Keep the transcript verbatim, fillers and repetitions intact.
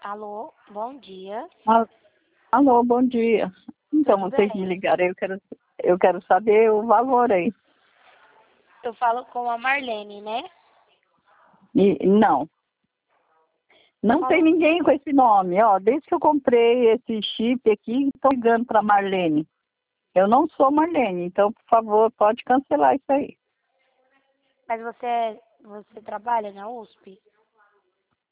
Alô, bom dia. Ah, Alô, bom dia. Então, Tudo vocês bem? me ligaram, eu quero, eu quero saber o valor aí. Eu falo com a Marlene, né? E, não, não tem Falo... ninguém com esse nome. Ó, desde que eu comprei esse chip aqui, estou ligando para Marlene. Eu não sou Marlene, então, por favor, pode cancelar isso aí. Mas você, você trabalha na U S P?